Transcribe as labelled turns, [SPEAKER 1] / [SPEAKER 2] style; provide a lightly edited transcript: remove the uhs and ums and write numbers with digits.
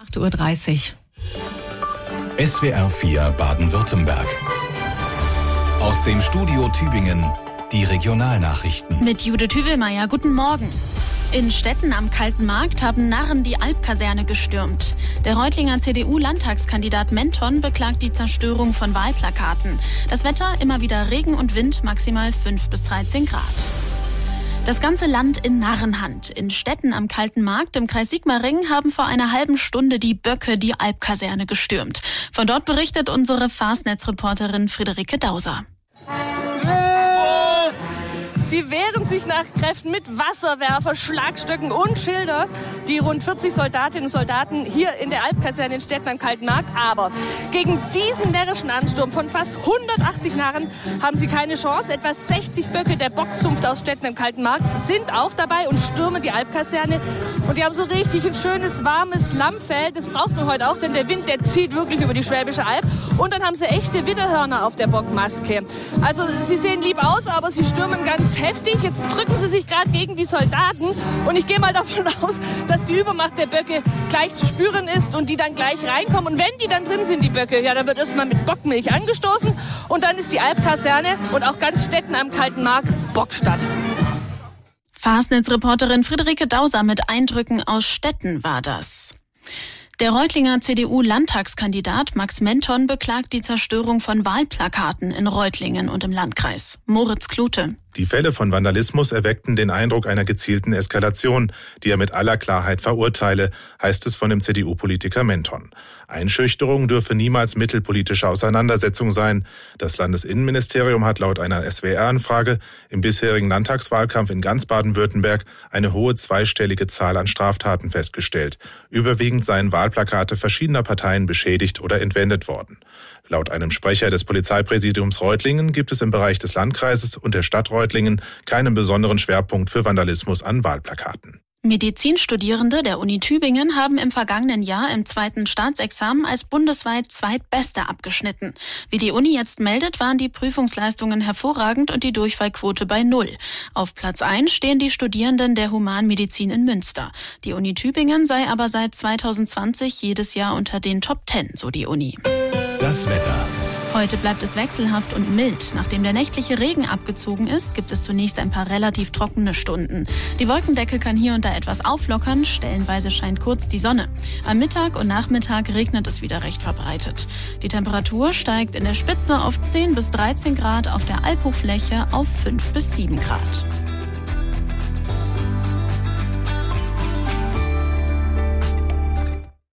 [SPEAKER 1] 8:30 Uhr.
[SPEAKER 2] SWR 4 Baden-Württemberg. Aus dem Studio Tübingen die Regionalnachrichten.
[SPEAKER 3] Mit Judith Hüvelmeier, guten Morgen. In Stetten am Kalten Markt haben Narren die Albkaserne gestürmt. Der Reutlinger CDU-Landtagskandidat Menton beklagt die Zerstörung von Wahlplakaten. Das Wetter, immer wieder Regen und Wind, maximal 5 bis 13 Grad. Das ganze Land in Narrenhand. In Stetten am Kalten Markt im Kreis Sigmaringen haben vor einer halben Stunde die Böcke die Albkaserne gestürmt. Von dort berichtet unsere Fastnetz-Reporterin Friederike Dauser.
[SPEAKER 4] Sie wehren sich nach Kräften mit Wasserwerfer, Schlagstöcken und Schilder. Die rund 40 Soldatinnen und Soldaten hier in der Albkaserne in Stetten am Kalten Markt. Aber gegen diesen närrischen Ansturm von fast 180 Narren haben sie keine Chance. Etwa 60 Böcke der Bockzunft aus Stetten am Kalten Markt sind auch dabei und stürmen die Albkaserne. Und die haben so richtig ein schönes, warmes Lammfell. Das braucht man heute auch, denn der Wind, der zieht wirklich über die Schwäbische Alb. Und dann haben sie echte Widderhörner auf der Bockmaske. Also sie sehen lieb aus, aber sie stürmen ganz heftig. Jetzt drücken sie sich gerade gegen die Soldaten. Und ich gehe mal davon aus, dass die Übermacht der Böcke gleich zu spüren ist und die dann gleich reinkommen. Und wenn die dann drin sind, die Böcke, ja, dann wird erstmal mit Bockmilch angestoßen. Und dann ist die Albkaserne und auch ganz Stetten am Kalten Markt Bockstadt.
[SPEAKER 3] Fastnetz-Reporterin Friederike Dauser mit Eindrücken aus Stetten war das. Der Reutlinger CDU-Landtagskandidat Max Menton beklagt die Zerstörung von Wahlplakaten in Reutlingen und im Landkreis. Moritz Klute.
[SPEAKER 5] Die Fälle von Vandalismus erweckten den Eindruck einer gezielten Eskalation, die er mit aller Klarheit verurteile, heißt es von dem CDU-Politiker Menton. Einschüchterung dürfe niemals Mittel politischer Auseinandersetzung sein. Das Landesinnenministerium hat laut einer SWR-Anfrage im bisherigen Landtagswahlkampf in ganz Baden-Württemberg eine hohe zweistellige Zahl an Straftaten festgestellt. Überwiegend seien Wahlplakate verschiedener Parteien beschädigt oder entwendet worden. Laut einem Sprecher des Polizeipräsidiums Reutlingen gibt es im Bereich des Landkreises und der Stadt Reutlingen keinen besonderen Schwerpunkt für Vandalismus an Wahlplakaten.
[SPEAKER 3] Medizinstudierende der Uni Tübingen haben im vergangenen Jahr im zweiten Staatsexamen als bundesweit Zweitbeste abgeschnitten. Wie die Uni jetzt meldet, waren die Prüfungsleistungen hervorragend und die Durchfallquote bei 0. Auf Platz 1 stehen die Studierenden der Humanmedizin in Münster. Die Uni Tübingen sei aber seit 2020 jedes Jahr unter den Top 10, so die Uni.
[SPEAKER 2] Das Wetter.
[SPEAKER 3] Heute bleibt es wechselhaft und mild. Nachdem der nächtliche Regen abgezogen ist, gibt es zunächst ein paar relativ trockene Stunden. Die Wolkendecke kann hier und da etwas auflockern, stellenweise scheint kurz die Sonne. Am Mittag und Nachmittag regnet es wieder recht verbreitet. Die Temperatur steigt in der Spitze auf 10 bis 13 Grad, auf der Albhochfläche auf 5 bis 7 Grad.